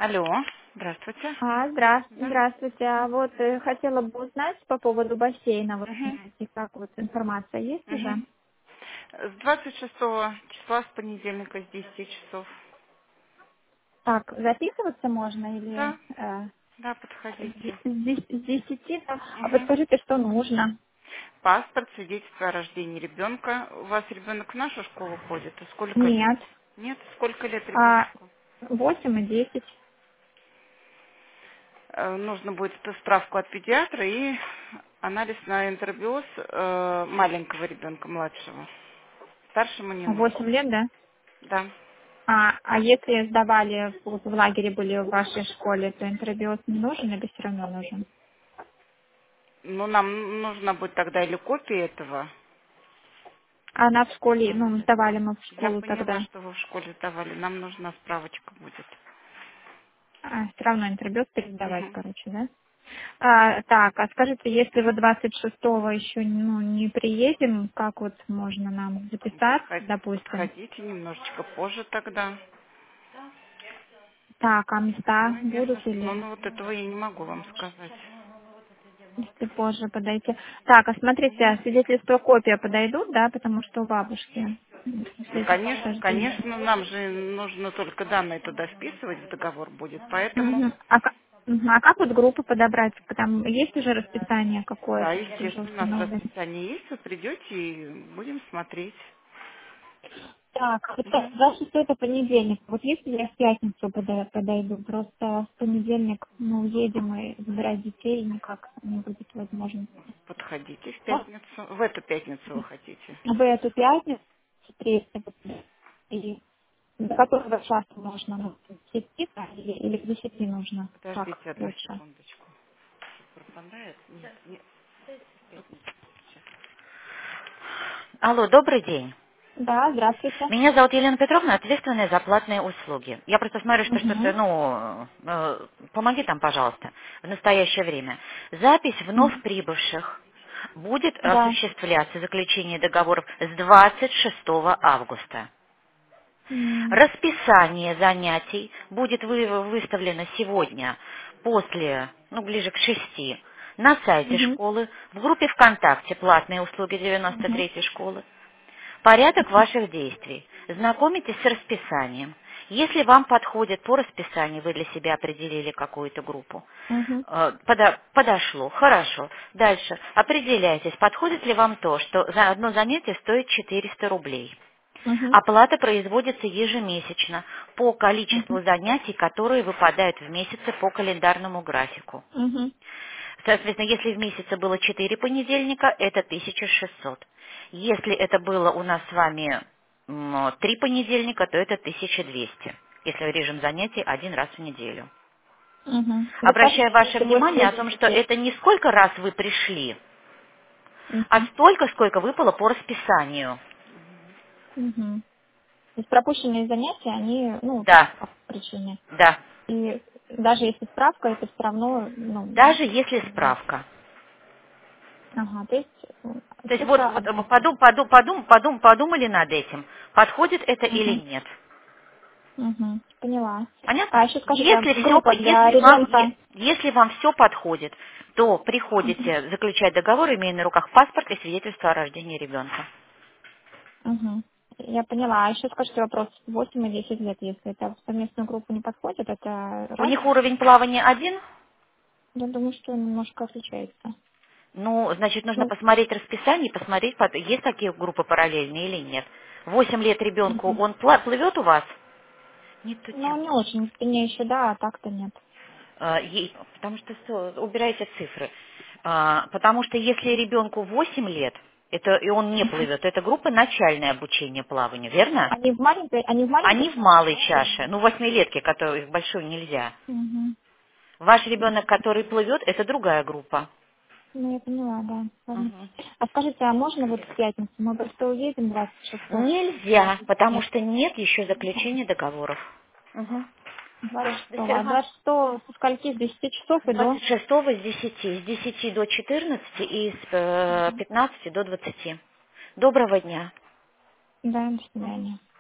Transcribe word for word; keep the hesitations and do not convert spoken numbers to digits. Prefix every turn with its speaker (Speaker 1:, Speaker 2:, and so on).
Speaker 1: Алло, здравствуйте.
Speaker 2: А, здра-
Speaker 1: Да.
Speaker 2: здравствуйте. А вот э, хотела бы узнать по поводу бассейна, вот
Speaker 1: Угу.
Speaker 2: знаете, как вот информация есть уже?
Speaker 1: Угу. С двадцать шестого числа, с понедельника, с десяти часов.
Speaker 2: Так, записываться можно или
Speaker 1: Да,
Speaker 2: э,
Speaker 1: да,
Speaker 2: с
Speaker 1: подходите.
Speaker 2: де- с дес- с десяти? Да? А
Speaker 1: Угу.
Speaker 2: подскажите, что нужно?
Speaker 1: Паспорт, свидетельство о рождении ребенка. У вас ребенок в нашу школу ходит? И сколько лет?
Speaker 2: Нет.
Speaker 1: Нет? Сколько лет
Speaker 2: А,
Speaker 1: ребенку?
Speaker 2: восемь и десять.
Speaker 1: Э, Нужно будет ст- справку от педиатра и анализ на энтеробиоз э, маленького ребенка, младшего. Старшему не нужно.
Speaker 2: Восемь лет, да?
Speaker 1: Да.
Speaker 2: А, а если сдавали, вот в лагере были в вашей школе, то интербиоз не нужен или все равно нужен?
Speaker 1: Ну, нам нужна будет тогда или копия этого.
Speaker 2: А она в школе, ну, сдавали мы в
Speaker 1: Я
Speaker 2: школу
Speaker 1: поняла,
Speaker 2: тогда.
Speaker 1: что вы в школе сдавали. Нам нужна справочка будет.
Speaker 2: А, все равно интербиоз пересдавать,
Speaker 1: Мгм.
Speaker 2: короче, да? А, так, а скажите, если вы двадцать шестого еще ну, не приедем, как вот можно нам записаться,
Speaker 1: Подход-
Speaker 2: допустим?
Speaker 1: Подходите немножечко позже тогда.
Speaker 2: Так, а места
Speaker 1: Ну,
Speaker 2: будут
Speaker 1: если, ну,
Speaker 2: или
Speaker 1: ну, вот этого я не могу вам сказать.
Speaker 2: если позже подойти? Так, а смотрите, а свидетельство копия подойдут, да, потому что у бабушки м,
Speaker 1: Ну,
Speaker 2: свидетельство о
Speaker 1: конечно,
Speaker 2: рождении.
Speaker 1: конечно, нам же нужно только данные туда вписывать, в договор будет. Поэтому,
Speaker 2: Мгм. А, ка- мгм. А как вот группу подобрать? Там есть уже расписание
Speaker 1: да,
Speaker 2: какое-то, вот уже
Speaker 1: естественно, у нас
Speaker 2: установлено?
Speaker 1: расписание есть. Вы придете и будем смотреть.
Speaker 2: Так, это
Speaker 1: Мгм.
Speaker 2: двадцать шестое это понедельник. Вот если я в пятницу пода- подойду, просто в понедельник мы уедем и забирать детей, и никак не будет возможности.
Speaker 1: Подходите в
Speaker 2: Вот
Speaker 1: пятницу. В эту пятницу вы хотите?
Speaker 2: в эту пятницу, третьего, и до которого часа можно, ну, к десяти, да, или, или к десяти нужно, как
Speaker 1: Подождите одну
Speaker 2: лучше.
Speaker 1: секундочку. Пропадает? Нет, нет. Алло, добрый день.
Speaker 2: Да, здравствуйте.
Speaker 1: Меня зовут Елена Петровна, ответственная за платные услуги. Я просто смотрю, что что-то,
Speaker 2: Угу.
Speaker 1: ну, э, помоги там, пожалуйста, в настоящее время. Запись вновь прибывших будет
Speaker 2: Да.
Speaker 1: осуществляться, заключение договоров, с двадцать шестого августа.
Speaker 2: М.
Speaker 1: Расписание занятий будет вы- выставлено сегодня после, ну, ближе к шести, на сайте
Speaker 2: Мгм.
Speaker 1: школы, в группе ВКонтакте «Платные услуги девяносто
Speaker 2: Мгм.
Speaker 1: третьей школы». Порядок ваших действий. Знакомитесь с расписанием. Если вам подходит по расписанию, вы для себя определили какую-то группу,
Speaker 2: Мгм.
Speaker 1: э, подо- подошло, хорошо. Дальше определяйтесь, подходит ли вам то, что за одно занятие стоит четыреста рублей.
Speaker 2: Мгм.
Speaker 1: Оплата производится ежемесячно по
Speaker 2: Мгм.
Speaker 1: количеству занятий, которые выпадают в месяце по календарному графику.
Speaker 2: Мгм.
Speaker 1: Соответственно, если в месяце было четыре понедельника, это тысяча шестьсот. Если это было у нас с вами м, три понедельника, то это тысяча двести. Если режим занятий один раз в неделю.
Speaker 2: Мгм. Достаточно
Speaker 1: Обращаю ваше
Speaker 2: всего
Speaker 1: внимание о
Speaker 2: сегодня
Speaker 1: том, что
Speaker 2: детей.
Speaker 1: это не сколько раз вы пришли, а
Speaker 2: Мгм.
Speaker 1: столько, сколько выпало по расписанию.
Speaker 2: Мгм. То есть пропущенные занятия, они, ну,
Speaker 1: Да,
Speaker 2: по причине.
Speaker 1: да.
Speaker 2: И даже если справка, это все равно, ну,
Speaker 1: Даже если
Speaker 2: как бы,
Speaker 1: справка.
Speaker 2: ага, то есть м,
Speaker 1: То есть вот,
Speaker 2: цифра
Speaker 1: вот
Speaker 2: одна и та
Speaker 1: подум,
Speaker 2: же.
Speaker 1: подум, подум, подум, подумали над этим, подходит это или
Speaker 2: Мгм.
Speaker 1: нет.
Speaker 2: Угу. Поняла.
Speaker 1: Понятно?
Speaker 2: А еще скажите,
Speaker 1: Если все,
Speaker 2: группа для
Speaker 1: если вам,
Speaker 2: ребенка.
Speaker 1: е- если вам все подходит, то
Speaker 2: Угу.
Speaker 1: приходите заключать договор, имея на руках паспорт и свидетельство о рождении ребенка.
Speaker 2: Угу. Я поняла. А еще скажите вопрос, восемь и десять лет, если это в совместную группу не подходит, это
Speaker 1: У них
Speaker 2: разница?
Speaker 1: уровень плавания один,
Speaker 2: Я думаю, что немножко отличается.
Speaker 1: ну, значит, нужно
Speaker 2: Ну,
Speaker 1: посмотреть расписание и посмотреть, под- есть такие группы параллельные или нет. Восемь лет ребенку,
Speaker 2: мгм.
Speaker 1: он пла- плывет у вас? Нет, ту
Speaker 2: Ну,
Speaker 1: тему.
Speaker 2: не очень. В спине еще, да, а так-то нет.
Speaker 1: А, ей- потому что со- убирайте цифры. А, потому что если ребенку восемь лет, это, и он не
Speaker 2: Мгм.
Speaker 1: плывет, то это группа начальное обучение плаванию, верно?
Speaker 2: Они в маленькой, они в маленькой
Speaker 1: Они в
Speaker 2: чаше,
Speaker 1: малой
Speaker 2: да, или?
Speaker 1: чаше, ну, восьмилетки, которые в большой нельзя.
Speaker 2: Угу.
Speaker 1: Ваш ребенок, который плывет, это другая группа.
Speaker 2: Ну, я поняла, да. Ладно.
Speaker 1: Мгм.
Speaker 2: А скажите, а можно вот в пятницу? Мы просто уедем двадцать шестого.
Speaker 1: Нельзя, потому что нет еще заключения договоров. Мгм.
Speaker 2: двадцать
Speaker 1: Все, до
Speaker 2: шестого. А
Speaker 1: свидания.
Speaker 2: двадцать шестого со скольки? С десяти часов и до?
Speaker 1: двадцать шестого с десяти, с десяти до четырнадцати и с э, пятнадцати до двадцати. Доброго дня.
Speaker 2: Да, до
Speaker 1: Мгм.
Speaker 2: свидания.